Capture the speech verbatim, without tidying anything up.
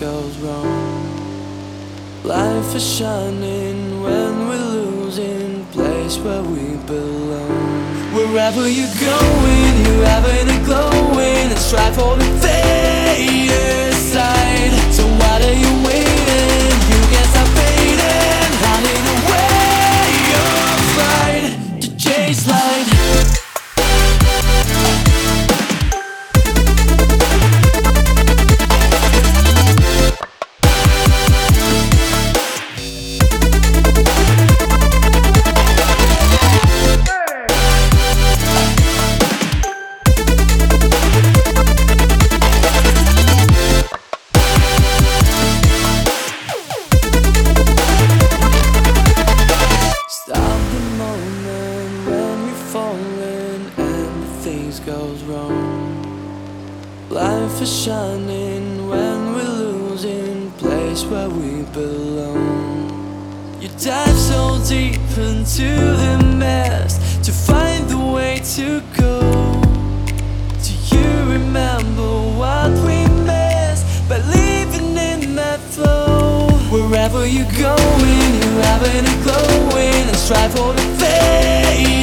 goes wrong. Life is shining when we're losing place where we belong. Wherever you're going, you're having a glowing and strive for the faded side. So what are you waiting? You can stop fading, hiding away your pride to chase light. Goes wrong. Life is shining when we're losing place where we belong. You dive so deep into the mess to find the way to go. Do you remember what we missed by living in that flow? Wherever you're going, you're having a glowing and strive for the fade.